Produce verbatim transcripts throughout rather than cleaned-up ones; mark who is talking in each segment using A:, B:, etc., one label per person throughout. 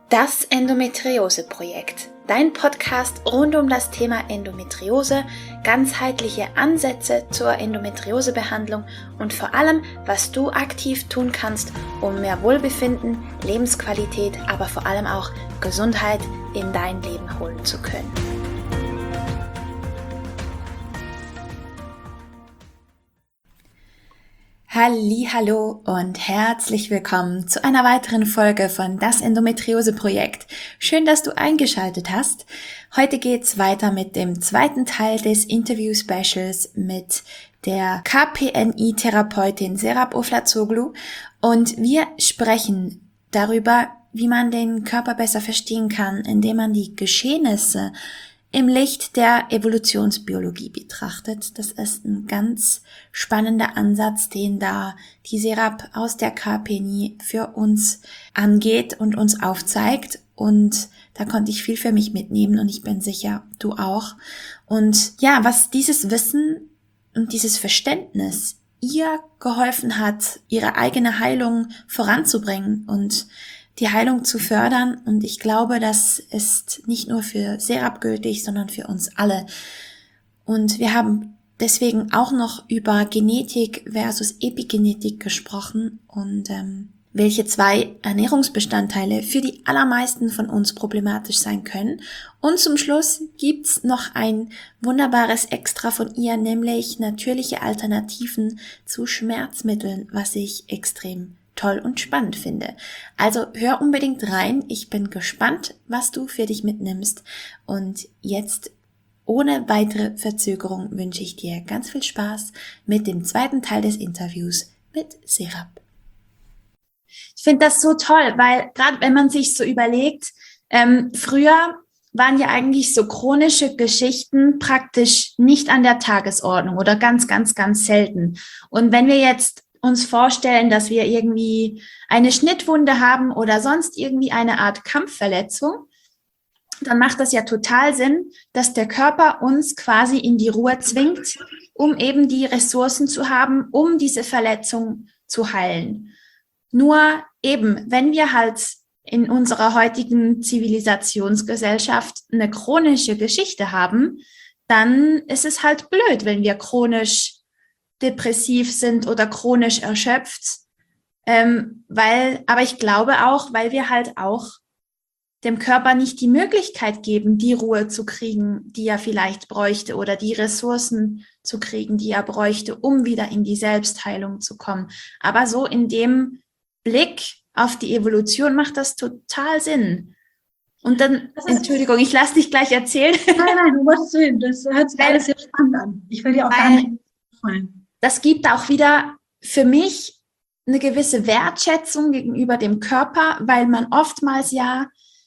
A: Das Endometriose-Projekt, dein Podcast rund um das Thema Endometriose, ganzheitliche Ansätze zur Endometriosebehandlung und vor allem, was du aktiv tun kannst, um mehr Wohlbefinden, Lebensqualität, aber vor allem auch Gesundheit in dein Leben holen zu können. Hallihallo und herzlich willkommen zu einer weiteren Folge von Das Endometriose-Projekt. Schön, dass du eingeschaltet hast. Heute geht's weiter mit dem zweiten Teil des Interview-Specials mit der K P N I-Therapeutin Serap Oflazoglu und wir sprechen darüber, wie man den Körper besser verstehen kann, indem man die Geschehnisse im Licht der Evolutionsbiologie betrachtet. Das ist ein ganz spannender Ansatz, den da die Serap aus der K P N I für uns angeht und uns aufzeigt. Und da konnte ich viel für mich mitnehmen und ich bin sicher, du auch. Und ja, was dieses Wissen und dieses Verständnis ihr geholfen hat, ihre eigene Heilung voranzubringen und die Heilung zu fördern, und ich glaube, das ist nicht nur für Serap gültig, sondern für uns alle. Und wir haben deswegen auch noch über Genetik versus Epigenetik gesprochen und ähm, welche zwei Ernährungsbestandteile für die allermeisten von uns problematisch sein können. Und zum Schluss gibt's noch ein wunderbares Extra von ihr, nämlich natürliche Alternativen zu Schmerzmitteln, was ich extrem toll und spannend finde. Also hör unbedingt rein. Ich bin gespannt, was du für dich mitnimmst. Und jetzt, ohne weitere Verzögerung, wünsche ich dir ganz viel Spaß mit dem zweiten Teil des Interviews mit Serap. Ich finde das so toll, weil gerade wenn man sich so überlegt, ähm, früher waren ja eigentlich so chronische Geschichten praktisch nicht an der Tagesordnung oder ganz, ganz, ganz selten. Und wenn wir jetzt uns vorstellen, dass wir irgendwie eine Schnittwunde haben oder sonst irgendwie eine Art Kampfverletzung, dann macht das ja total Sinn, dass der Körper uns quasi in die Ruhe zwingt, um eben die Ressourcen zu haben, um diese Verletzung zu heilen. Nur eben, wenn wir halt in unserer heutigen Zivilisationsgesellschaft eine chronische Geschichte haben, dann ist es halt blöd, wenn wir chronisch depressiv sind oder chronisch erschöpft, ähm, weil, aber ich glaube auch, weil wir halt auch dem Körper nicht die Möglichkeit geben, die Ruhe zu kriegen, die er vielleicht bräuchte, oder die Ressourcen zu kriegen, die er bräuchte, um wieder in die Selbstheilung zu kommen. Aber so in dem Blick auf die Evolution macht das total Sinn. Und dann, Entschuldigung, ich lasse dich gleich erzählen.
B: Nein, nein, du musst sehen, das hört sich alles sehr spannend an. Ich will dir auch gar nicht gefallen.
A: Das gibt auch wieder für mich eine gewisse Wertschätzung gegenüber dem Körper, weil man oftmals ja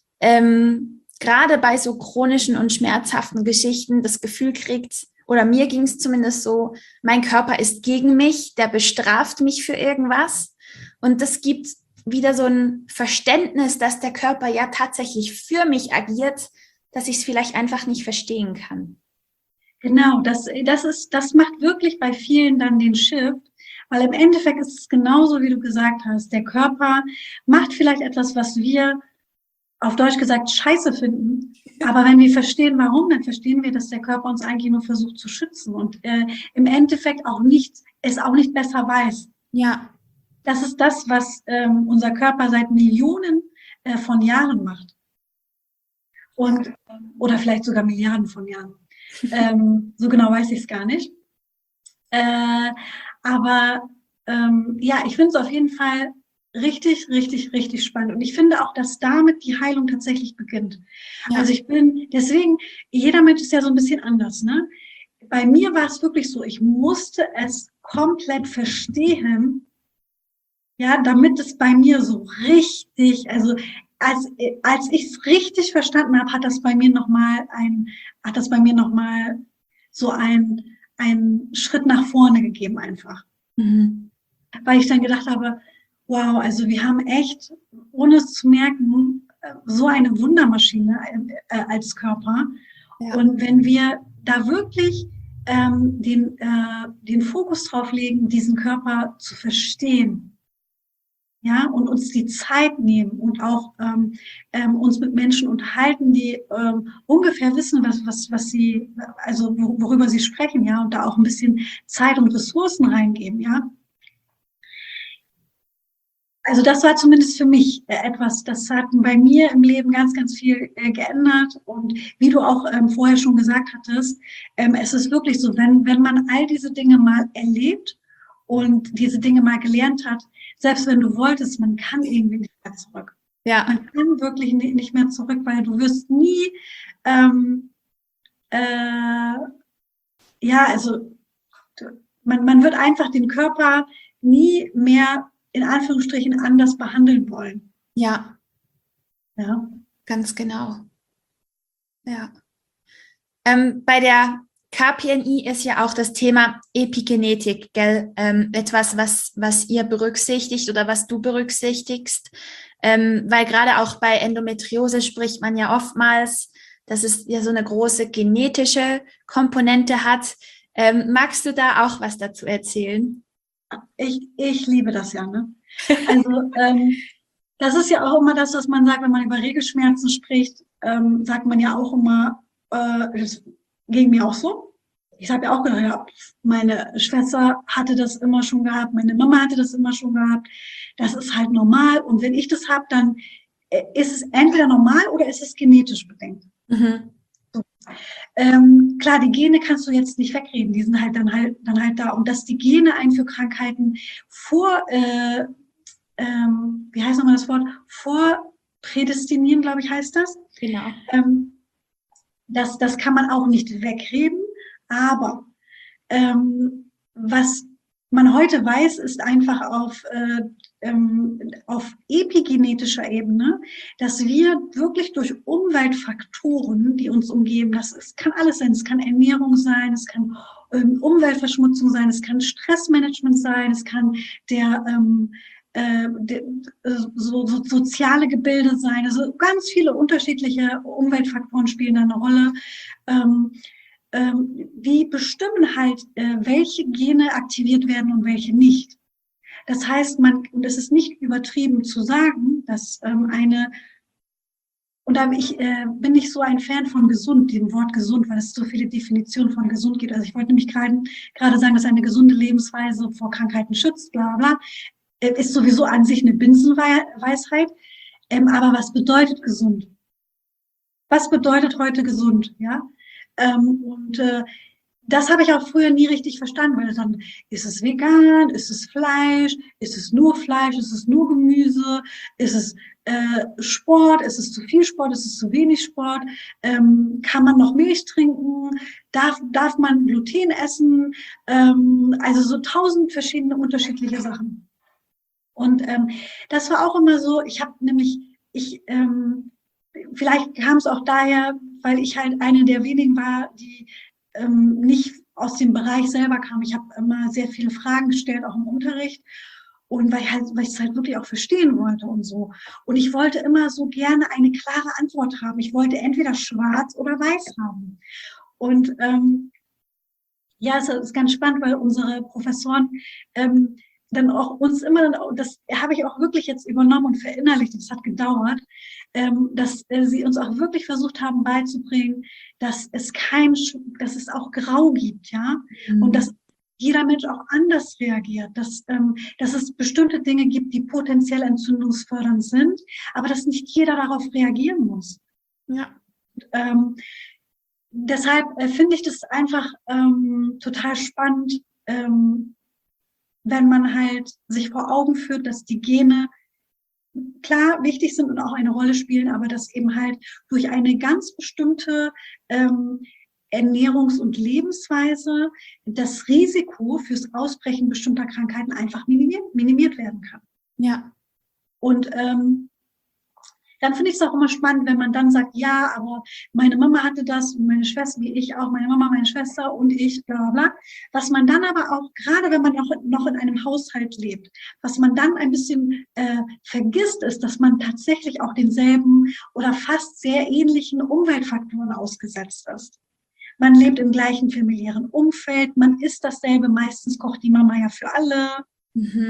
A: ähm, gerade bei so chronischen und schmerzhaften Geschichten das Gefühl kriegt, oder mir ging es zumindest so, mein Körper ist gegen mich, der bestraft mich für irgendwas. Und das gibt wieder so ein Verständnis, dass der Körper ja tatsächlich für mich agiert, dass ich es vielleicht einfach nicht verstehen kann.
B: Genau, das, das ist, das macht wirklich bei vielen dann den Shift, weil im Endeffekt ist es genauso, wie du gesagt hast. Der Körper macht vielleicht etwas, was wir auf Deutsch gesagt scheiße finden. Aber wenn wir verstehen, warum, dann verstehen wir, dass der Körper uns eigentlich nur versucht zu schützen und äh, im Endeffekt auch nicht, es auch nicht besser weiß.
A: Ja.
B: Das ist das, was ähm, unser Körper seit Millionen äh, von Jahren macht. Und, oder vielleicht sogar Milliarden von Jahren. ähm, so genau weiß ich es gar nicht. Äh, aber ähm, ja, ich finde es auf jeden Fall richtig, richtig, richtig spannend. Und ich finde auch, dass damit die Heilung tatsächlich beginnt. Ja. Also ich bin, deswegen, jeder Mensch ist ja so ein bisschen anders, ne? Bei mir war es wirklich so, ich musste es komplett verstehen, ja, damit es bei mir so richtig, also als als ich es richtig verstanden habe, hat das bei mir noch mal ein, hat das bei mir noch mal so ein einen Schritt nach vorne gegeben einfach, mhm. Weil ich dann gedacht habe, wow, also wir haben echt, ohne es zu merken, so eine Wundermaschine äh, als Körper. Ja. Und wenn wir da wirklich ähm, den äh, den Fokus drauf legen, diesen Körper zu verstehen, ja, und uns die Zeit nehmen und auch ähm, ähm, uns mit Menschen unterhalten, die ähm, ungefähr wissen, was, was, was sie, also worüber sie sprechen, ja, und da auch ein bisschen Zeit und Ressourcen reingeben, ja. Also das war zumindest für mich äh, etwas, das hat bei mir im Leben ganz, ganz viel äh, geändert. Und wie du auch ähm, vorher schon gesagt hattest, ähm, es ist wirklich so, wenn, wenn man all diese Dinge mal erlebt und diese Dinge mal gelernt hat, selbst wenn du wolltest, man kann irgendwie nicht mehr zurück.
A: Ja,
B: Man kann wirklich ni- nicht mehr zurück, weil du wirst nie, ähm, äh, ja, also man, man wird einfach den Körper nie mehr in Anführungsstrichen anders behandeln wollen.
A: ja,
B: Ja.
A: ganz genau. Ja. Ähm, bei der K P N I ist ja auch das Thema Epigenetik, gell? Ähm, etwas, was, was ihr berücksichtigt oder was du berücksichtigst. Ähm, weil gerade auch bei Endometriose spricht man ja oftmals, dass es ja so eine große genetische Komponente hat. Ähm, magst du da auch was dazu erzählen?
B: Ich, ich liebe das ja, ne? Also, ähm, das ist ja auch immer das, was man sagt, wenn man über Regelschmerzen spricht, ähm, sagt man ja auch immer, äh, das ging mir auch so. Ich habe ja auch gedacht, ja, meine Schwester hatte das immer schon gehabt, meine Mama hatte das immer schon gehabt. Das ist halt normal. Und wenn ich das habe, dann äh, ist es entweder normal oder ist es genetisch bedingt.
A: Mhm.
B: Ähm, klar, die Gene kannst du jetzt nicht wegreden, die sind halt dann halt dann halt da. Und dass die Gene einen für Krankheiten vor, äh, ähm, wie heißt nochmal das Wort, vorprädestinieren, glaube ich, heißt das.
A: Genau.
B: Ähm, das, das kann man auch nicht wegreden, aber ähm, was man heute weiß, ist einfach auf, äh, ähm, auf epigenetischer Ebene, dass wir wirklich durch Umweltfaktoren, die uns umgeben, das es kann alles sein, es kann Ernährung sein, es kann ähm, Umweltverschmutzung sein, es kann Stressmanagement sein, es kann der ähm, äh, de, so, so soziale Gebilde sein, also ganz viele unterschiedliche Umweltfaktoren spielen da eine Rolle. Ähm, ähm, die bestimmen halt, äh, welche Gene aktiviert werden und welche nicht. Das heißt, man, und es ist nicht übertrieben zu sagen, dass ähm, eine, und da ich, äh, bin ich so ein Fan von gesund, dem Wort gesund, weil es so viele Definitionen von gesund gibt. Also ich wollte nämlich gerade gerade sagen, dass eine gesunde Lebensweise vor Krankheiten schützt, bla bla, äh, ist sowieso an sich eine Binsenweisheit. Ähm, aber was bedeutet gesund? Was bedeutet heute gesund? Ja, ähm, und äh, das habe ich auch früher nie richtig verstanden, weil dann ist es vegan, ist es Fleisch, ist es nur Fleisch, ist es nur Gemüse, ist es äh, Sport, ist es zu viel Sport, ist es zu wenig Sport, ähm, kann man noch Milch trinken, darf, darf man Gluten essen, ähm, also so tausend verschiedene unterschiedliche Sachen. Und ähm, das war auch immer so, ich habe nämlich, ich, ähm, vielleicht kam es auch daher, weil ich halt eine der wenigen war, die ähm, nicht aus dem Bereich selber kam. Ich habe immer sehr viele Fragen gestellt, auch im Unterricht. Und weil ich halt, weil ich es halt wirklich auch verstehen wollte und so. Und ich wollte immer so gerne eine klare Antwort haben. Ich wollte entweder schwarz oder weiß haben. Und ähm, ja, es ist ganz spannend, weil unsere Professoren ähm, dann auch uns immer, das habe ich auch wirklich jetzt übernommen und verinnerlicht, das hat gedauert, ähm, dass äh, sie uns auch wirklich versucht haben beizubringen, dass es kein, dass es auch Grau gibt, ja, und
A: Mhm.
B: dass jeder Mensch auch anders reagiert, dass, ähm, dass es bestimmte Dinge gibt, die potenziell entzündungsfördernd sind, aber dass nicht jeder darauf reagieren muss.
A: Ja.
B: Ähm, Deshalb äh, finde ich das einfach ähm, total spannend, ähm, wenn man halt sich vor Augen führt, dass die Gene klar wichtig sind und auch eine Rolle spielen, aber dass eben halt durch eine ganz bestimmte ähm, Ernährungs- und Lebensweise das Risiko fürs Ausbrechen bestimmter Krankheiten einfach minimiert, minimiert werden kann.
A: Ja.
B: Und ähm, dann finde ich es auch immer spannend, wenn man dann sagt, ja, aber meine Mama hatte das und meine Schwester, wie ich auch, meine Mama, meine Schwester und ich, bla bla bla. Was man dann aber auch, gerade wenn man noch, noch in einem Haushalt lebt, was man dann ein bisschen äh, vergisst, ist, dass man tatsächlich auch denselben oder fast sehr ähnlichen Umweltfaktoren ausgesetzt ist. Man lebt im gleichen familiären Umfeld, man isst dasselbe, meistens kocht die Mama ja für alle.
A: Mhm.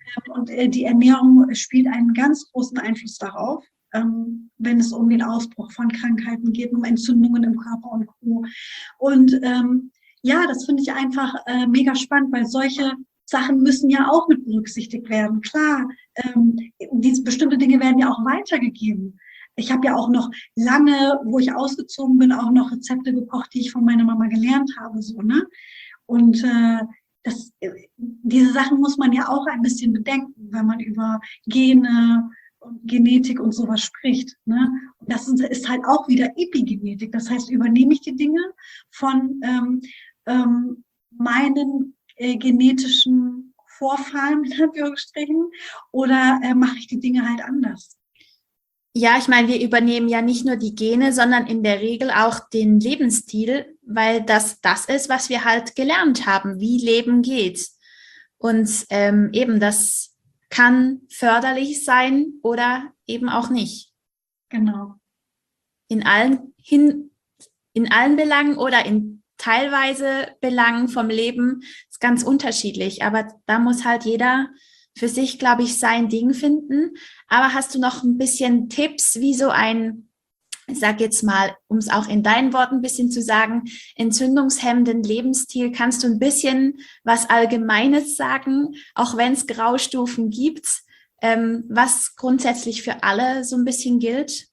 B: Und äh, die Ernährung spielt einen ganz großen Einfluss darauf, ähm, wenn es um den Ausbruch von Krankheiten geht, um Entzündungen im Körper und Co. Und ähm, ja, das finde ich einfach äh, mega spannend, weil solche Sachen müssen ja auch mit berücksichtigt werden. Klar, ähm, diese bestimmte Dinge werden ja auch weitergegeben. Ich habe ja auch noch lange, wo ich ausgezogen bin, auch noch Rezepte gekocht, die ich von meiner Mama gelernt habe, so, ne? Und äh, das, diese Sachen muss man ja auch ein bisschen bedenken, wenn man über Gene und Genetik und sowas spricht, ne? Und das ist, ist halt auch wieder Epigenetik. Das heißt, übernehme ich die Dinge von ähm, ähm, meinen äh, genetischen Vorfahren, in Anführungsstrichen, oder äh, mache ich die Dinge halt anders?
A: Ja, ich meine, wir übernehmen ja nicht nur die Gene, sondern in der Regel auch den Lebensstil, weil das das ist, was wir halt gelernt haben, wie Leben geht. Und ähm, eben das kann förderlich sein oder eben auch nicht.
B: Genau.
A: In allen hin, in allen Belangen oder in teilweise Belangen vom Leben ist ganz unterschiedlich. Aber da muss halt jeder für sich, glaube ich, sein Ding finden. Aber hast du noch ein bisschen Tipps, wie so ein, ich sag jetzt mal, um es auch in deinen Worten ein bisschen zu sagen, entzündungshemmenden Lebensstil? Kannst du ein bisschen was Allgemeines sagen, auch wenn es Graustufen gibt, ähm, was grundsätzlich für alle so ein bisschen gilt?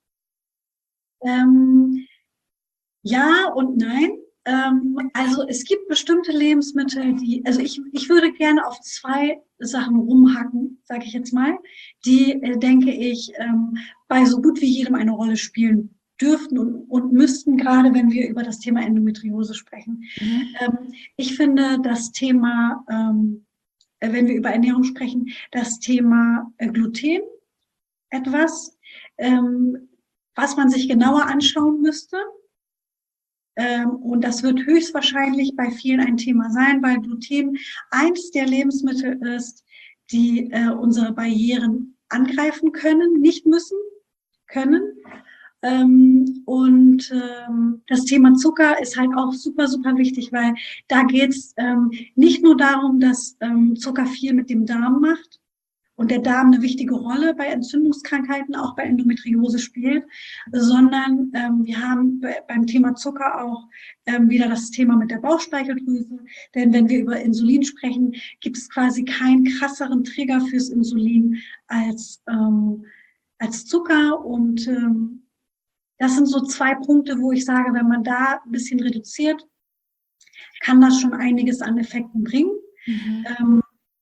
B: Ähm, Ja und nein. Ähm, also es gibt bestimmte Lebensmittel, die, also ich, ich würde gerne auf zwei Sachen rumhacken, sage ich jetzt mal, die, äh, denke ich, ähm, bei so gut wie jedem eine Rolle spielen dürften und, und müssten, gerade wenn wir über das Thema Endometriose sprechen.
A: Mhm.
B: Ähm, ich finde das Thema, ähm, äh, wenn wir über Ernährung sprechen, das Thema äh, Gluten etwas, ähm, was man sich genauer anschauen müsste. Ähm, und das wird höchstwahrscheinlich bei vielen ein Thema sein, weil Gluten eins der Lebensmittel ist, die äh, unsere Barrieren angreifen können, nicht müssen, können. Ähm, und ähm, das Thema Zucker ist halt auch super, super wichtig, weil da geht es ähm, nicht nur darum, dass ähm, Zucker viel mit dem Darm macht, und der Darm eine wichtige Rolle bei Entzündungskrankheiten, auch bei Endometriose spielt, sondern ähm, wir haben beim Thema Zucker auch ähm, wieder das Thema mit der Bauchspeicheldrüse. Denn wenn wir über Insulin sprechen, gibt es quasi keinen krasseren Trigger fürs Insulin als, ähm, als Zucker. Und ähm, das sind so zwei Punkte, wo ich sage, wenn man da ein bisschen reduziert, kann das schon einiges an Effekten bringen.
A: Mhm.
B: Ähm,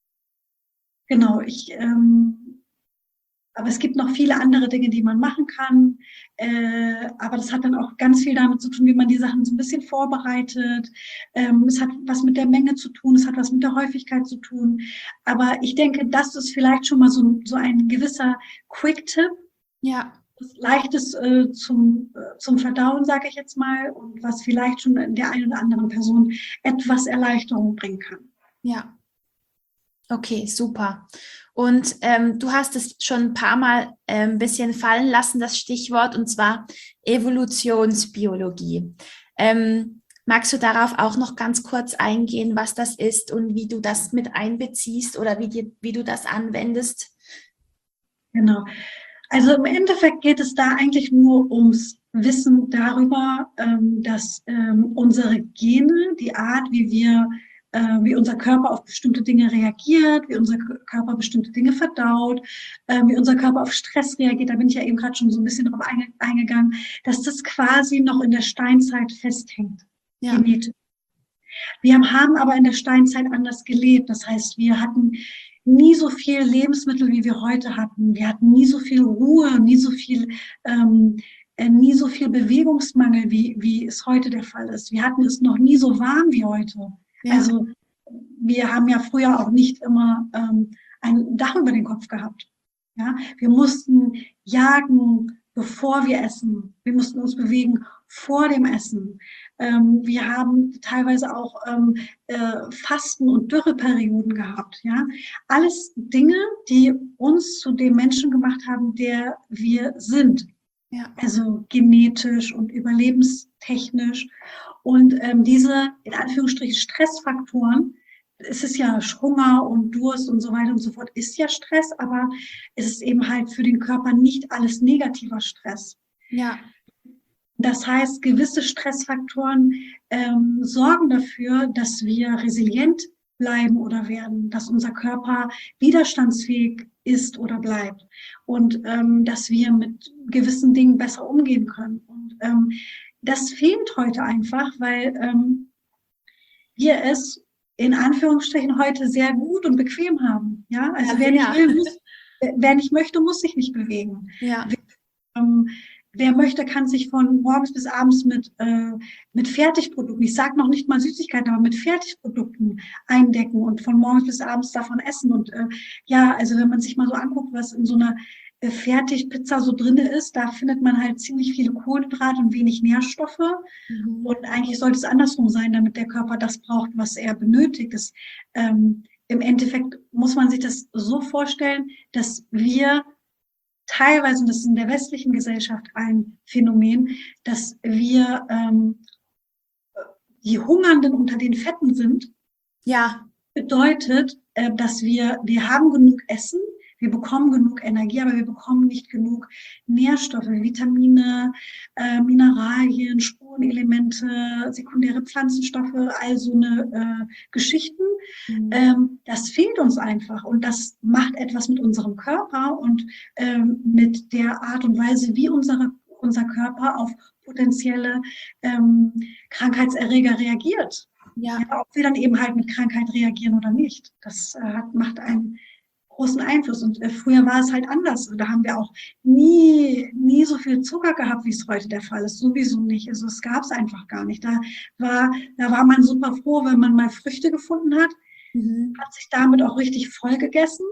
B: Genau, ich, ähm, aber es gibt noch viele andere Dinge, die man machen kann. Äh, aber das hat dann auch ganz viel damit zu tun, wie man die Sachen so ein bisschen vorbereitet. Ähm, es hat was mit der Menge zu tun, es hat was mit der Häufigkeit zu tun. Aber ich denke, das ist vielleicht schon mal so, so ein gewisser Quick-Tipp,
A: Ja,
B: was Leichtes äh, zum, äh, zum Verdauen, sage ich jetzt mal, und was vielleicht schon der einen oder anderen Person etwas Erleichterung bringen kann.
A: ja. Okay, super. Und ähm, du hast es schon ein paar Mal äh, ein bisschen fallen lassen, das Stichwort, und zwar Evolutionsbiologie. Ähm, magst du darauf auch noch ganz kurz eingehen, was das ist und wie du das mit einbeziehst oder wie, dir, wie du das anwendest?
B: Genau. Also im Endeffekt geht es da eigentlich nur ums Wissen darüber, ähm, dass ähm, unsere Gene, die Art, wie wir, äh, wie unser Körper auf bestimmte Dinge reagiert, wie unser Körper bestimmte Dinge verdaut, äh, wie unser Körper auf Stress reagiert, da bin ich ja eben gerade schon so ein bisschen drauf einge eingegangen, dass das quasi noch in der Steinzeit festhängt,
A: Ja,
B: genetisch. Wir haben aber in der Steinzeit anders gelebt. Das heißt, wir hatten nie so viel Lebensmittel, wie wir heute hatten. Wir hatten nie so viel Ruhe, nie so viel, ähm, äh, nie so viel Bewegungsmangel, wie, wie es heute der Fall ist. Wir hatten es noch nie so warm wie heute.
A: ja,
B: Also wir haben ja früher auch nicht immer ähm, ein Dach über den Kopf gehabt. Ja, wir mussten jagen, bevor wir essen. Wir mussten uns bewegen vor dem Essen. Ähm, wir haben teilweise auch ähm, äh, Fasten- und Dürreperioden gehabt. Ja, alles Dinge, die uns zu dem Menschen gemacht haben, der wir sind.
A: ja,
B: Also genetisch und überlebenstechnisch. Und ähm, diese, in Anführungsstrichen, Stressfaktoren es ist ja Hunger und Durst und so weiter und so fort, ist ja Stress, aber es ist eben halt für den Körper nicht alles negativer Stress.
A: Ja.
B: Das heißt, gewisse Stressfaktoren ähm, sorgen dafür, dass wir resilient bleiben oder werden, dass unser Körper widerstandsfähig ist oder bleibt und ähm, dass wir mit gewissen Dingen besser umgehen können. Und ähm, das fehlt heute einfach, weil ähm, wir es in Anführungsstrichen heute sehr gut und bequem haben. Ja, also
A: Ja,
B: wer nicht
A: sehr.
B: will, muss, wer nicht möchte, muss sich nicht bewegen.
A: Ja.
B: Ähm, wer möchte, kann sich von morgens bis abends mit, äh, mit Fertigprodukten, ich sage noch nicht mal Süßigkeiten, aber mit Fertigprodukten eindecken und von morgens bis abends davon essen. Und äh, ja, also wenn man sich mal so anguckt, was in so einer äh, Fertigpizza so drin ist, da findet man halt ziemlich viele Kohlenhydrate und wenig Nährstoffe.
A: Mhm.
B: Und eigentlich sollte es andersrum sein, damit der Körper das braucht, was er benötigt. Das, ähm, im Endeffekt muss man sich das so vorstellen, dass wir teilweise, und das ist in der westlichen Gesellschaft ein Phänomen, dass wir ähm, die Hungernden unter den Fetten sind.
A: Ja.
B: Bedeutet, äh, dass wir, wir haben genug Essen, wir bekommen genug Energie, aber wir bekommen nicht genug Nährstoffe, Vitamine, äh, Mineralien, Spurenelemente, sekundäre Pflanzenstoffe, all so eine äh, Geschichten.
A: Mhm.
B: Ähm, das fehlt uns einfach und das macht etwas mit unserem Körper und ähm, mit der Art und Weise, wie unsere, unser Körper auf potenzielle ähm, Krankheitserreger reagiert.
A: Ja.
B: Ja, ob wir dann eben halt mit Krankheit reagieren oder nicht. Das äh, hat, macht einen großen Einfluss. Und äh, früher war es halt anders. Da haben wir auch nie, nie so viel Zucker gehabt, wie es heute der Fall ist. Sowieso nicht. Also es gab es einfach gar nicht. Da war, da war man super froh, wenn man mal Früchte gefunden hat,
A: Mhm.
B: hat sich damit auch richtig voll gegessen.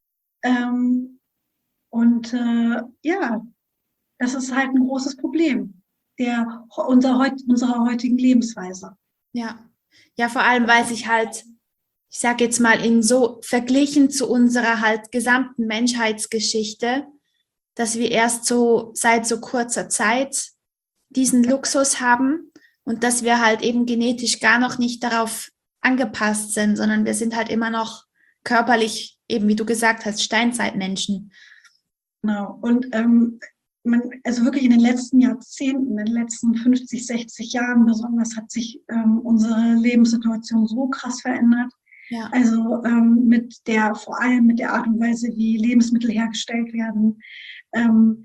B: Ähm, und äh, ja, das ist halt ein großes Problem der, unserer, unserer heutigen Lebensweise.
A: Ja. Ja, vor allem, weil sich halt, ich sage jetzt mal, in so verglichen zu unserer halt gesamten Menschheitsgeschichte, dass wir erst so seit so kurzer Zeit diesen Luxus haben und dass wir halt eben genetisch gar noch nicht darauf angepasst sind, sondern wir sind halt immer noch körperlich, eben wie du gesagt hast, Steinzeitmenschen.
B: Genau. Und ähm, man, also wirklich in den letzten Jahrzehnten, in den letzten fünfzig, sechzig Jahren besonders, hat sich ähm, unsere Lebenssituation so krass verändert.
A: Ja.
B: Also ähm, mit der, vor allem mit der Art und Weise, wie Lebensmittel hergestellt werden. Ähm,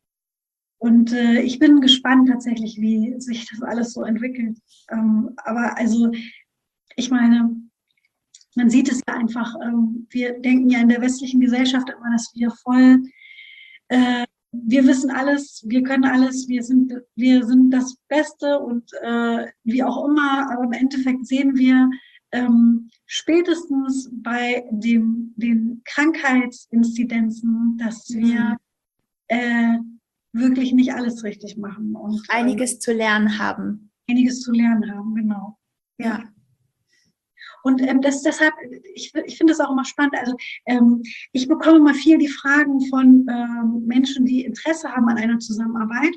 B: und äh, ich bin gespannt tatsächlich, wie sich das alles so entwickelt. Ähm, aber also, ich meine, man sieht es ja einfach, ähm, wir denken ja in der westlichen Gesellschaft immer, dass wir voll äh, wir wissen alles, wir können alles, wir sind, wir sind das Beste und äh, wie auch immer, aber im Endeffekt sehen wir ähm, spätestens bei dem, den Krankheitsinzidenzen, dass wir äh, wirklich nicht alles richtig machen und
A: Einiges
B: ähm,
A: zu lernen haben.
B: einiges zu lernen haben, genau. Ja.
A: Ja.
B: Und ähm, das deshalb, ich, ich finde das auch immer spannend. Also ähm, ich bekomme immer viel die Fragen von ähm, Menschen, die Interesse haben an einer Zusammenarbeit.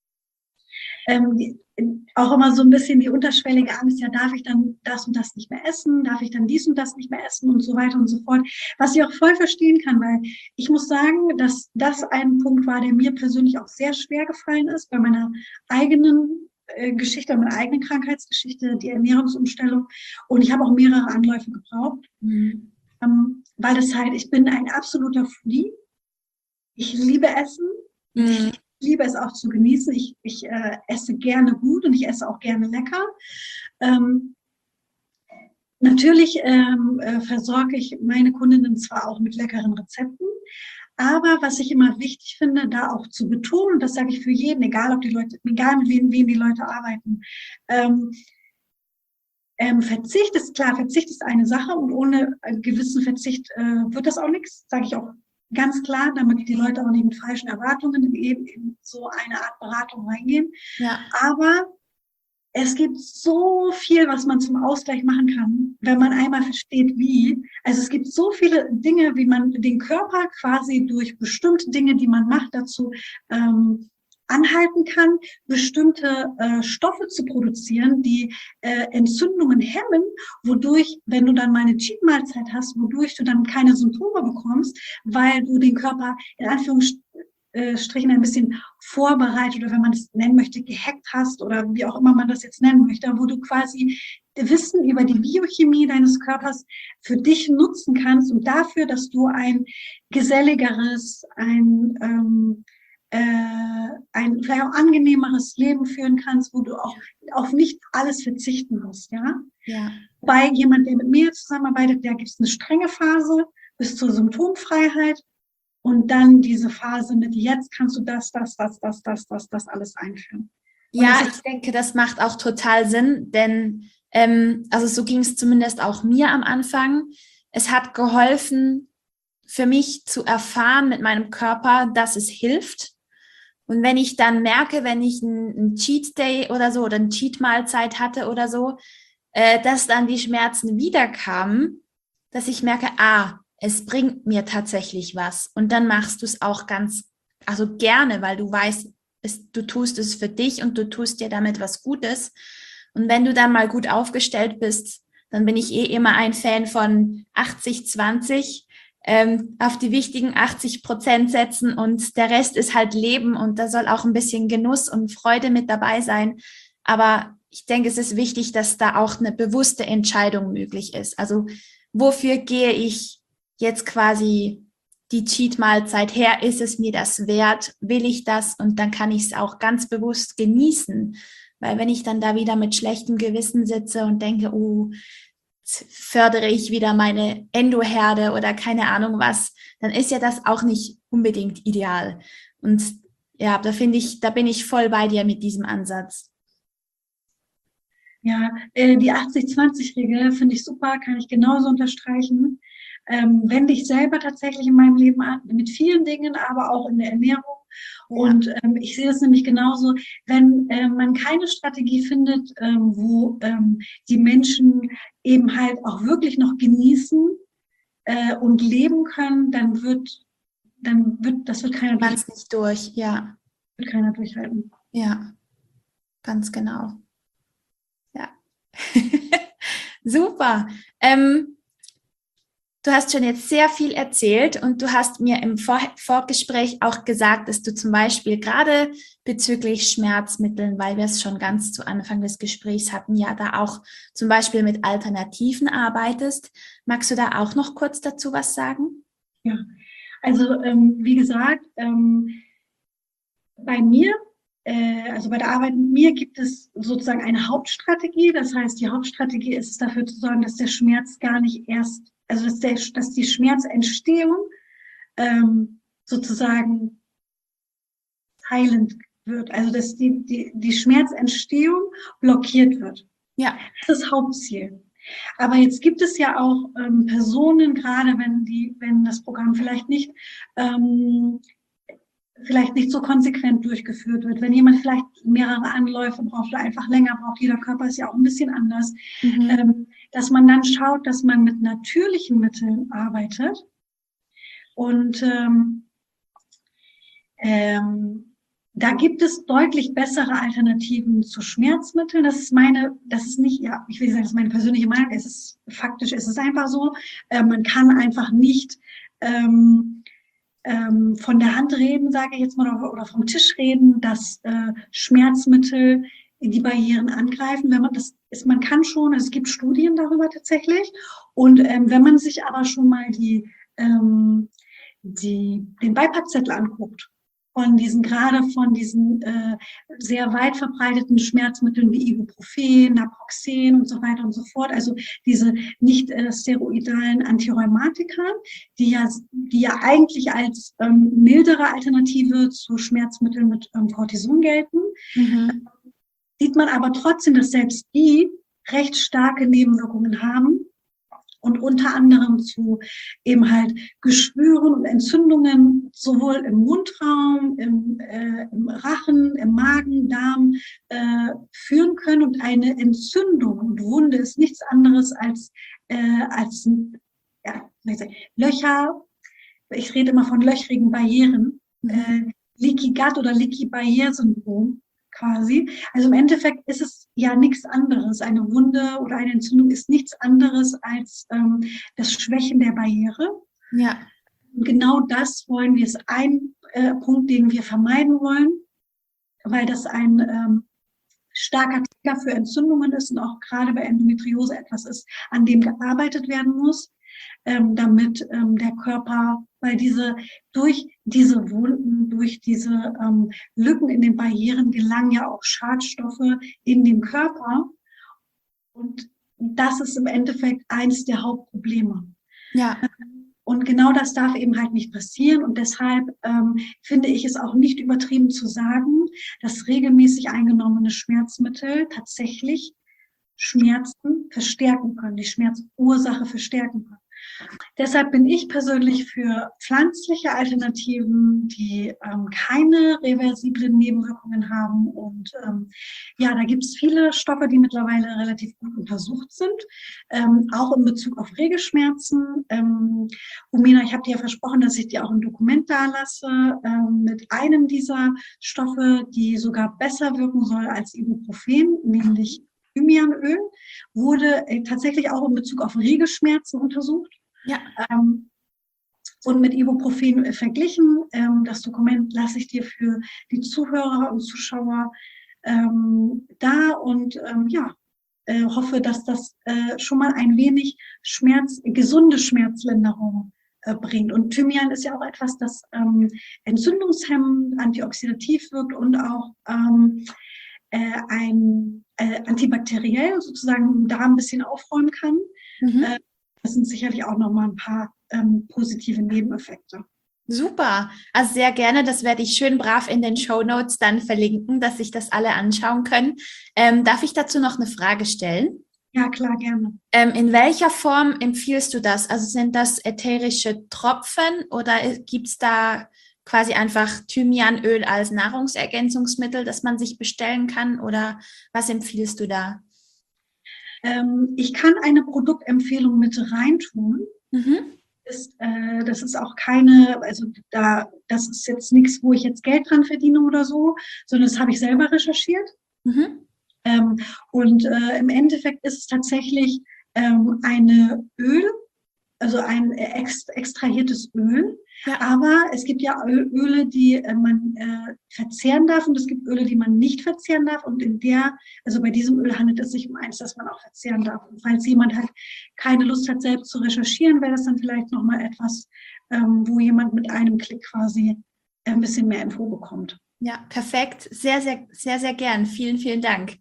B: Ähm, die, auch immer so ein bisschen die unterschwellige Angst, ja, darf ich dann das und das nicht mehr essen? Darf ich dann dies und das nicht mehr essen? Und so weiter und so fort. Was ich auch voll verstehen kann, weil ich muss sagen, dass das ein Punkt war, der mir persönlich auch sehr schwer gefallen ist bei meiner eigenen Geschichte, meine eigene Krankheitsgeschichte, die Ernährungsumstellung. Und ich habe auch mehrere Anläufe gebraucht,
A: Mhm.
B: ähm, weil das halt, ich bin ein absoluter Foodie. Ich liebe Essen.
A: Mhm.
B: Ich liebe es auch zu genießen. Ich, ich äh, esse gerne gut und ich esse auch gerne lecker. Ähm, natürlich ähm, äh, versorge ich meine Kundinnen zwar auch mit leckeren Rezepten, aber was ich immer wichtig finde, da auch zu betonen, und das sage ich für jeden, egal ob die Leute, egal mit wem, wem die Leute arbeiten, ähm, ähm, Verzicht ist klar, Verzicht ist eine Sache und ohne einen gewissen Verzicht äh, wird das auch nichts, sage ich auch ganz klar, damit die Leute auch nicht mit falschen Erwartungen in eben in so eine Art Beratung reingehen.
A: Ja.
B: Aber es gibt so viel, was man zum Ausgleich machen kann, wenn man einmal versteht, wie. Also es gibt so viele Dinge, wie man den Körper quasi durch bestimmte Dinge, die man macht, dazu ähm, anhalten kann, bestimmte äh, Stoffe zu produzieren, die äh, Entzündungen hemmen, wodurch, wenn du dann mal eine Cheat-Mahlzeit hast, wodurch du dann keine Symptome bekommst, weil du den Körper in Anführungsstrichen ein bisschen vorbereitet oder wenn man es nennen möchte, gehackt hast oder wie auch immer man das jetzt nennen möchte, wo du quasi Wissen über die Biochemie deines Körpers für dich nutzen kannst und dafür, dass du ein geselligeres, ein, ähm, äh, ein vielleicht auch angenehmeres Leben führen kannst, wo du auch auf nicht alles verzichten musst, ja?
A: Ja.
B: Bei jemand, der mit mir zusammenarbeitet, da gibt es eine strenge Phase bis zur Symptomfreiheit und dann diese Phase mit jetzt kannst du das, das, das, das, das, das, das alles einführen. Und
A: Ja,
B: das
A: ich denke, das macht auch total Sinn, denn ähm, also so ging es zumindest auch mir am Anfang. Es hat geholfen, für mich zu erfahren mit meinem Körper, dass es hilft. Und wenn ich dann merke, wenn ich einen Cheat Day oder so oder eine Cheat-Mahlzeit hatte oder so, äh, dass dann die Schmerzen wiederkamen, dass ich merke, ah, es bringt mir tatsächlich was. Und dann machst du es auch ganz, also gerne, weil du weißt, es, du tust es für dich und du tust dir damit was Gutes. Und wenn du dann mal gut aufgestellt bist, dann bin ich eh immer ein Fan von achtzig zwanzig, ähm, auf die wichtigen achtzig Prozent setzen und der Rest ist halt Leben und da soll auch ein bisschen Genuss und Freude mit dabei sein. Aber ich denke, es ist wichtig, dass da auch eine bewusste Entscheidung möglich ist. Also wofür gehe ich jetzt quasi die Cheat-Mahlzeit her? Ist es mir das wert? Will ich das? Und dann kann ich es auch ganz bewusst genießen. Weil wenn ich dann da wieder mit schlechtem Gewissen sitze und denke, oh, fördere ich wieder meine Endoherde oder keine Ahnung was, dann ist ja das auch nicht unbedingt ideal. Und ja, da finde ich, da bin ich voll bei dir mit diesem Ansatz.
B: Ja, äh, die achtzig zwanzig Regel finde ich super, kann ich genauso unterstreichen. Ähm, wende ich selber tatsächlich in meinem Leben an, mit vielen Dingen, aber auch in der Ernährung. Ja. Und ähm, ich sehe das nämlich genauso, wenn äh, man keine Strategie findet, ähm, wo ähm, die Menschen eben halt auch wirklich noch genießen äh, und leben können, dann wird, dann wird, das wird keiner,
A: Man es nicht durch, ja.
B: Wird keiner durchhalten.
A: Ja, ganz genau. Ja. Super. Ähm, Du hast schon jetzt sehr viel erzählt und du hast mir im Vor- Vorgespräch auch gesagt, dass du zum Beispiel gerade bezüglich Schmerzmitteln, weil wir es schon ganz zu Anfang des Gesprächs hatten, ja da auch zum Beispiel mit Alternativen arbeitest. Magst du da auch noch kurz dazu was sagen?
B: Ja, also ähm, wie gesagt, ähm, bei mir, äh, also bei der Arbeit mit mir gibt es sozusagen eine Hauptstrategie. Das heißt, die Hauptstrategie ist es dafür zu sorgen, dass der Schmerz gar nicht erst, also dass, der, dass die Schmerzentstehung ähm, sozusagen heilend wird. Also dass die, die, die Schmerzentstehung blockiert wird.
A: Ja.
B: Das ist das Hauptziel. Aber jetzt gibt es ja auch ähm, Personen, gerade wenn die, wenn das Programm vielleicht nicht ähm, vielleicht nicht so konsequent durchgeführt wird. Wenn jemand vielleicht mehrere Anläufe braucht oder einfach länger braucht, jeder Körper ist ja auch ein bisschen anders, mhm. ähm, dass man dann schaut, dass man mit natürlichen Mitteln arbeitet. Und ähm, ähm, da gibt es deutlich bessere Alternativen zu Schmerzmitteln. Das ist meine, das ist nicht, ja, ich will sagen, das ist meine persönliche Meinung. Es ist faktisch, es ist einfach so. Äh, man kann einfach nicht ähm, ähm, von der Hand reden, sage ich jetzt mal, oder, oder vom Tisch reden, dass äh, Schmerzmittel die Barrieren angreifen. Wenn man das ist, man kann schon, es gibt Studien darüber tatsächlich. Und ähm, wenn man sich aber schon mal die, ähm, die den Beipackzettel anguckt, von diesen, gerade von diesen äh, sehr weit verbreiteten Schmerzmitteln wie Ibuprofen, Naproxen und so weiter und so fort, also diese nicht äh, steroidalen Antirheumatika, die ja, die ja eigentlich als ähm, mildere Alternative zu Schmerzmitteln mit ähm, Cortison gelten, mhm. sieht man aber trotzdem, dass selbst die recht starke Nebenwirkungen haben. Und unter anderem zu eben halt Geschwüren und Entzündungen, sowohl im Mundraum, im, äh, im Rachen, im Magen, Darm äh, führen können. Und eine Entzündung und Wunde ist nichts anderes als, äh, als ja, Löcher, ich rede immer von löchrigen Barrieren, mhm. äh, Leaky Gut oder Leaky Bowel Syndrom quasi. Also im Endeffekt ist es ja nichts anderes. Eine Wunde oder eine Entzündung ist nichts anderes als ähm, das Schwächen der Barriere.
A: Ja.
B: Und genau das wollen wir, ist ein äh, Punkt, den wir vermeiden wollen, weil das ein ähm, starker Trigger für Entzündungen ist und auch gerade bei Endometriose etwas ist, an dem gearbeitet werden muss, ähm, damit ähm, der Körper, weil diese durch diese Wunden, durch diese ähm, Lücken in den Barrieren gelangen ja auch Schadstoffe in den Körper und das ist im Endeffekt eines der Hauptprobleme.
A: Ja.
B: Und genau das darf eben halt nicht passieren. Und deshalb ähm, finde ich es auch nicht übertrieben zu sagen, dass regelmäßig eingenommene Schmerzmittel tatsächlich Schmerzen verstärken können, die Schmerzursache verstärken können. Deshalb bin ich persönlich für pflanzliche Alternativen, die ähm, keine reversiblen Nebenwirkungen haben. Und ähm, ja, da gibt es viele Stoffe, die mittlerweile relativ gut untersucht sind, ähm, auch in Bezug auf Regelschmerzen. Ähm, Romina, ich habe dir ja versprochen, dass ich dir auch ein Dokument dalasse ähm, mit einem dieser Stoffe, die sogar besser wirken soll als Ibuprofen, nämlich Thymianöl, wurde äh, tatsächlich auch in Bezug auf Regelschmerzen untersucht.
A: Ja.
B: Ähm, und mit Ibuprofen äh, verglichen. Ähm, das Dokument lasse ich dir für die Zuhörer und Zuschauer ähm, da und ähm, ja, äh, hoffe, dass das äh, schon mal ein wenig Schmerz, gesunde Schmerzlinderung äh, bringt. Und Thymian ist ja auch etwas, das ähm, entzündungshemmend, antioxidativ wirkt und auch ähm, äh, ein äh, antibakteriell sozusagen da ein bisschen aufräumen kann.
A: Mhm.
B: Äh, das sind sicherlich auch nochmal ein paar ähm, positive Nebeneffekte.
A: Super, also sehr gerne. Das werde ich schön brav in den Shownotes dann verlinken, dass sich das alle anschauen können. Ähm, darf ich dazu noch eine Frage stellen?
B: Ja, klar, gerne.
A: Ähm, in welcher Form empfiehlst du das? Also sind das ätherische Tropfen oder gibt es da quasi einfach Thymianöl als Nahrungsergänzungsmittel, das man sich bestellen kann? Oder was empfiehlst du da?
B: Ähm, ich kann eine Produktempfehlung mit reintun.
A: Mhm.
B: Ist, äh, das ist auch keine, also da, das ist jetzt nichts, wo ich jetzt Geld dran verdiene oder so, sondern das habe ich selber recherchiert.
A: Mhm.
B: Ähm, und äh, im Endeffekt ist es tatsächlich ähm, eine Öl, also ein ex extrahiertes Öl.
A: Ja.
B: Aber es gibt ja Öle, die äh, man äh, verzehren darf und es gibt Öle, die man nicht verzehren darf. Und in der, also bei diesem Öl handelt es sich um eins, das man auch verzehren darf. Und falls jemand halt keine Lust hat, selbst zu recherchieren, wäre das dann vielleicht nochmal etwas, ähm, wo jemand mit einem Klick quasi ein bisschen mehr Info bekommt.
A: Ja, perfekt. Sehr, sehr, sehr, sehr gern. Vielen, vielen Dank.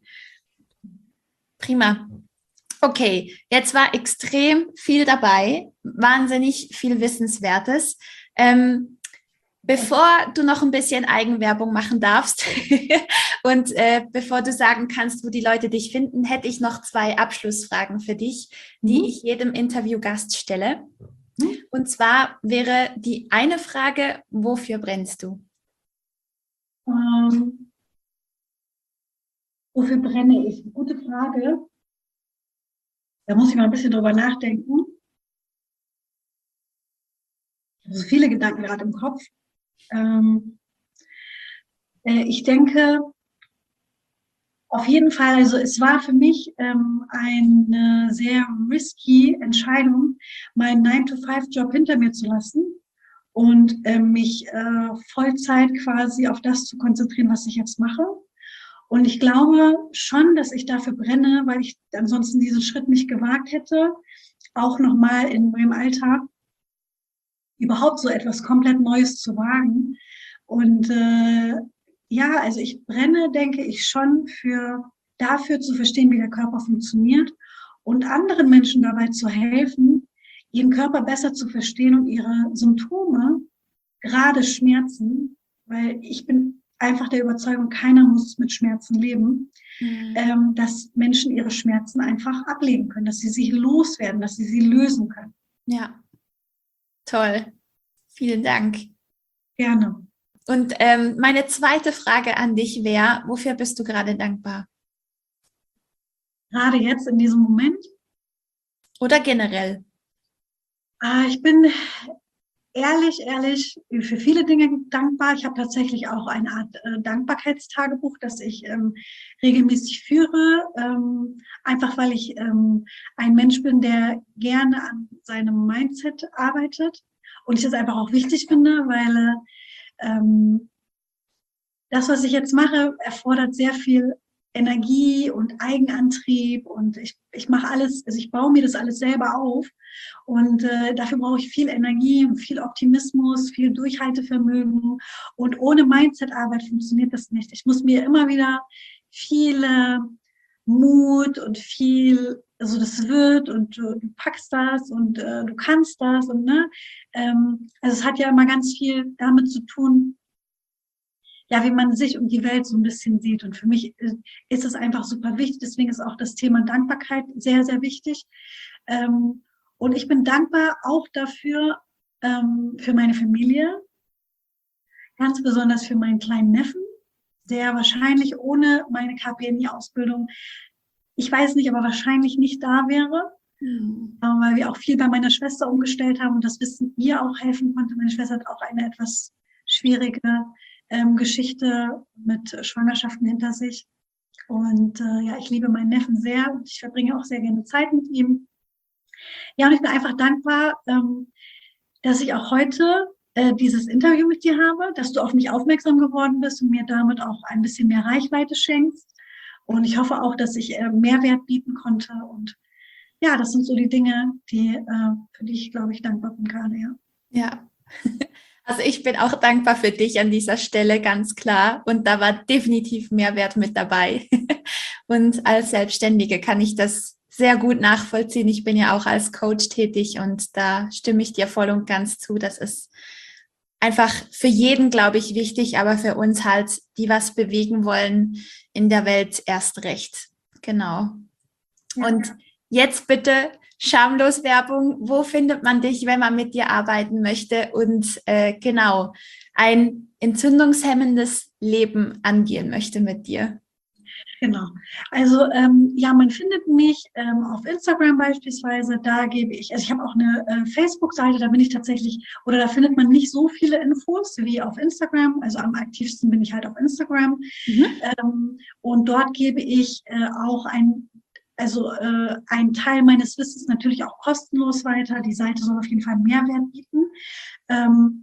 A: Prima. Okay, jetzt war extrem viel dabei, wahnsinnig viel Wissenswertes. Ähm, bevor du noch ein bisschen Eigenwerbung machen darfst und äh, bevor du sagen kannst, wo die Leute dich finden, hätte ich noch zwei Abschlussfragen für dich, die
B: Mhm.
A: ich jedem Interviewgast stelle.
B: Mhm.
A: Und zwar wäre die eine Frage, wofür brennst du?
B: Ähm, wofür brenne ich? Gute Frage. Da muss ich mal ein bisschen drüber nachdenken. Ich habe so viele Gedanken gerade im Kopf. Ähm, äh, ich denke, auf jeden Fall, also es war für mich ähm, eine sehr risky Entscheidung, meinen nine to five Job hinter mir zu lassen und äh, mich äh, Vollzeit quasi auf das zu konzentrieren, was ich jetzt mache. Und ich glaube schon, dass ich dafür brenne, weil ich ansonsten diesen Schritt nicht gewagt hätte, auch nochmal in meinem Alltag überhaupt so etwas komplett Neues zu wagen. Und äh, ja, also ich brenne, denke ich, schon für dafür zu verstehen, wie der Körper funktioniert und anderen Menschen dabei zu helfen, ihren Körper besser zu verstehen und ihre Symptome, gerade Schmerzen, weil ich bin einfach der Überzeugung, keiner muss mit Schmerzen leben,
A: Mhm.
B: ähm, dass Menschen ihre Schmerzen einfach ablegen können, dass sie sie loswerden, dass sie sie lösen können.
A: Ja, toll. Vielen Dank.
B: Gerne.
A: Und ähm, meine zweite Frage an dich wäre, wofür bist du gerade dankbar?
B: Gerade jetzt in diesem Moment.
A: Oder generell?
B: Ah, ich bin ehrlich, ehrlich für viele Dinge dankbar. Ich habe tatsächlich auch eine Art äh, Dankbarkeitstagebuch, das ich ähm, regelmäßig führe, ähm, einfach weil ich ähm, ein Mensch bin, der gerne an seinem Mindset arbeitet und ich das einfach auch wichtig finde, weil ähm, das, was ich jetzt mache, erfordert sehr viel Energie und Eigenantrieb und ich, ich mache alles, also ich baue mir das alles selber auf und äh, dafür brauche ich viel Energie und viel Optimismus, viel Durchhaltevermögen und ohne Mindset-Arbeit funktioniert das nicht. Ich muss mir immer wieder viel äh, Mut und viel, also das wird und du, du packst das und äh, du kannst das und ne, ähm, also es hat ja immer ganz viel damit zu tun, ja, wie man sich und die Welt so ein bisschen sieht. Und für mich ist es einfach super wichtig. Deswegen ist auch das Thema Dankbarkeit sehr, sehr wichtig. Ähm, und ich bin dankbar auch dafür, ähm, für meine Familie, ganz besonders für meinen kleinen Neffen, der wahrscheinlich ohne meine K P N I-Ausbildung, ich weiß nicht, aber wahrscheinlich nicht da wäre. Mhm. Weil wir auch viel bei meiner Schwester umgestellt haben und das Wissen ihr auch helfen konnte. Meine Schwester hat auch eine etwas schwierige ähm, Geschichte mit Schwangerschaften hinter sich. Und äh, ja, ich liebe meinen Neffen sehr und ich verbringe auch sehr gerne Zeit mit ihm. Ja, und ich bin einfach dankbar, ähm, dass ich auch heute äh, dieses Interview mit dir habe, dass du auf mich aufmerksam geworden bist und mir damit auch ein bisschen mehr Reichweite schenkst. Und ich hoffe auch, dass ich äh, Mehrwert bieten konnte. Und ja, das sind so die Dinge, die, äh, für die ich, glaube ich, dankbar bin gerade, ja.
A: Ja. Also ich bin auch dankbar für dich an dieser Stelle, ganz klar. Und da war definitiv Mehrwert mit dabei. Und als Selbstständige kann ich das sehr gut nachvollziehen. Ich bin ja auch als Coach tätig und da stimme ich dir voll und ganz zu. Das ist einfach für jeden, glaube ich, wichtig, aber für uns halt, die was bewegen wollen in der Welt erst recht. Genau. Ja. Und jetzt bitte schamlos Werbung. Wo findet man dich, wenn man mit dir arbeiten möchte und äh, genau ein entzündungshemmendes Leben angehen möchte mit dir?
B: Genau. Also ähm, ja, man findet mich ähm, auf Instagram beispielsweise. Da gebe ich, also ich habe auch eine äh, Facebook-Seite, da bin ich tatsächlich, oder da findet man nicht so viele Infos wie auf Instagram. Also am aktivsten bin ich halt auf Instagram. Mhm. Ähm, und dort gebe ich äh, auch ein Also äh, ein Teil meines Wissens natürlich auch kostenlos weiter. Die Seite soll auf jeden Fall Mehrwert bieten. Ähm,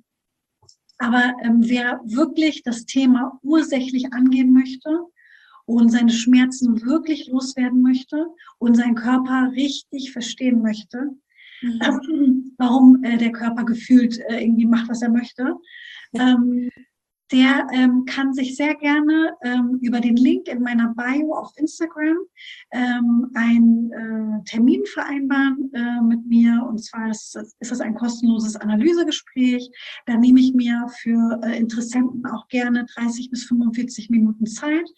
B: aber ähm, wer wirklich das Thema ursächlich angehen möchte und seine Schmerzen wirklich loswerden möchte und seinen Körper richtig verstehen möchte, mhm. ähm, warum äh, der Körper gefühlt äh, irgendwie macht, was er möchte, ähm, der ähm, kann sich sehr gerne ähm, über den Link in meiner Bio auf Instagram ähm, einen äh, Termin vereinbaren äh, mit mir. Und zwar ist, ist das ein kostenloses Analysegespräch. Da nehme ich mir für äh, Interessenten auch gerne dreißig bis fünfundvierzig Minuten Zeit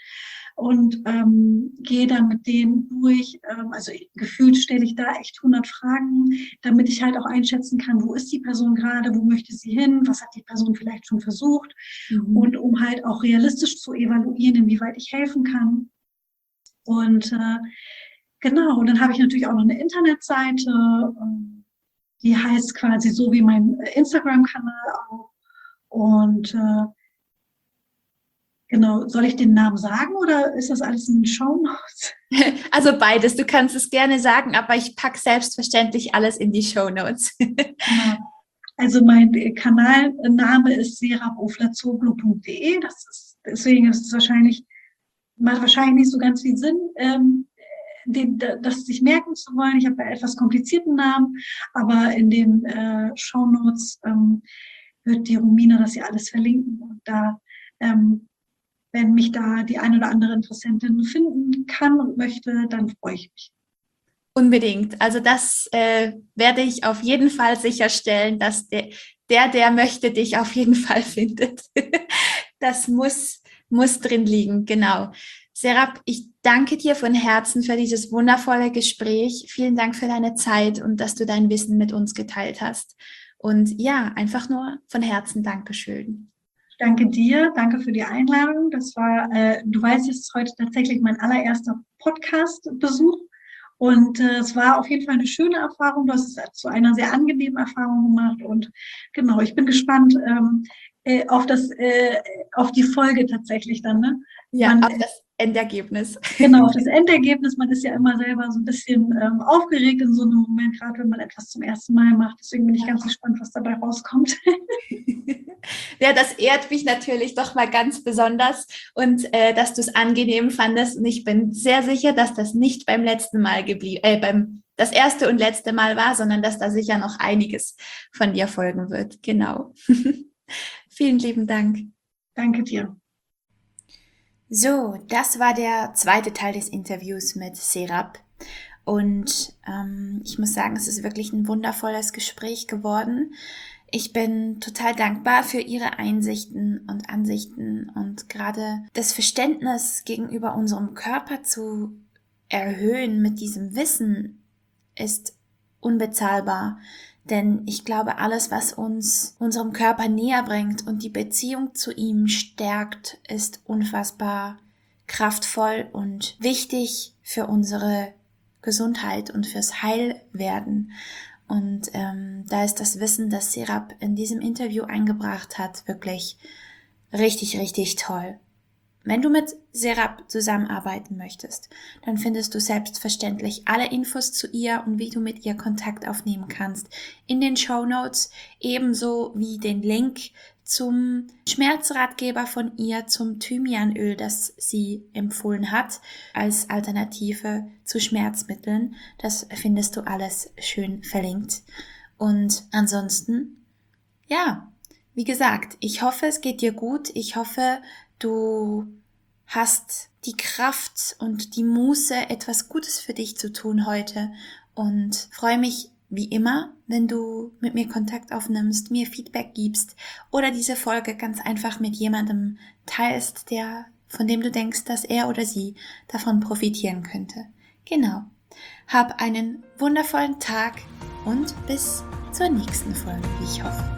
B: und ähm, gehe dann mit denen durch. Ähm, also gefühlt stelle ich da echt hundert Fragen, damit ich halt auch einschätzen kann, wo ist die Person gerade, wo möchte sie hin, was hat die Person vielleicht schon versucht. Mhm. Und um halt auch realistisch zu evaluieren, inwieweit ich helfen kann. Und äh, genau, und dann habe ich natürlich auch noch eine Internetseite, äh, die heißt quasi so wie mein Instagram-Kanal auch. Und äh, genau, soll ich den Namen sagen oder ist das alles in den Shownotes?
A: Also beides, du kannst es gerne sagen, aber ich packe selbstverständlich alles in die Shownotes.
B: Genau. Also mein Kanalname ist serapoflazoglu punkt de. Das ist, deswegen ist es wahrscheinlich, macht wahrscheinlich nicht so ganz viel Sinn, ähm, den, das sich merken zu wollen. Ich habe einen etwas komplizierten Namen, aber in den äh, Shownotes ähm, wird die Romina das ja alles verlinken. Und da, ähm, wenn mich da die ein oder andere Interessentin finden kann und möchte, dann freue ich mich.
A: Unbedingt. Also das äh, werde ich auf jeden Fall sicherstellen, dass der, der, der möchte, dich auf jeden Fall findet. Das muss, muss drin liegen, genau. Serap, ich danke dir von Herzen für dieses wundervolle Gespräch. Vielen Dank für deine Zeit und dass du dein Wissen mit uns geteilt hast. Und ja, einfach nur von Herzen Dankeschön.
B: Danke dir, danke für die Einladung. Das war, äh, du weißt, es ist heute tatsächlich mein allererster Podcast-Besuch. Und äh, es war auf jeden Fall eine schöne Erfahrung. Du hast es zu einer sehr angenehmen Erfahrung gemacht. Und genau, ich bin gespannt ähm, äh, auf das, äh, auf die Folge tatsächlich dann, ne?
A: Ja,
B: Man,
A: auf das Endergebnis.
B: genau, auf das Endergebnis. Man ist ja immer selber so ein bisschen ähm, aufgeregt in so einem Moment, gerade wenn man etwas zum ersten Mal macht. Deswegen bin ich ganz gespannt, was dabei rauskommt.
A: Ja, das ehrt mich natürlich doch mal ganz besonders und äh, dass du es angenehm fandest. Und ich bin sehr sicher, dass das nicht beim letzten Mal geblieben, äh, beim das erste und letzte Mal war, sondern dass da sicher noch einiges von dir folgen wird. Genau. Vielen lieben Dank.
B: Danke dir.
A: So, das war der zweite Teil des Interviews mit Serap. Und ähm, ich muss sagen, es ist wirklich ein wundervolles Gespräch geworden. Ich bin total dankbar für ihre Einsichten und Ansichten und gerade das Verständnis gegenüber unserem Körper zu erhöhen mit diesem Wissen ist unbezahlbar. Denn ich glaube, alles, was uns unserem Körper näher bringt und die Beziehung zu ihm stärkt, ist unfassbar kraftvoll und wichtig für unsere Gesundheit und fürs Heilwerden. Und ähm, da ist das Wissen, das Serap in diesem Interview eingebracht hat, wirklich richtig, richtig toll. Wenn du mit Serap zusammenarbeiten möchtest, dann findest du selbstverständlich alle Infos zu ihr und wie du mit ihr Kontakt aufnehmen kannst in den Shownotes, ebenso wie den Link zum Schmerzratgeber von ihr, zum Thymianöl, das sie empfohlen hat als Alternative zu Schmerzmitteln. Das findest du alles schön verlinkt. Und ansonsten, ja, wie gesagt, ich hoffe, es geht dir gut. Ich hoffe, du hast die Kraft und die Muße, etwas Gutes für dich zu tun heute und freue mich wie immer, wenn du mit mir Kontakt aufnimmst, mir Feedback gibst oder diese Folge ganz einfach mit jemandem teilst, der, von dem du denkst, dass er oder sie davon profitieren könnte. Genau. Hab einen wundervollen Tag und bis zur nächsten Folge, wie ich hoffe.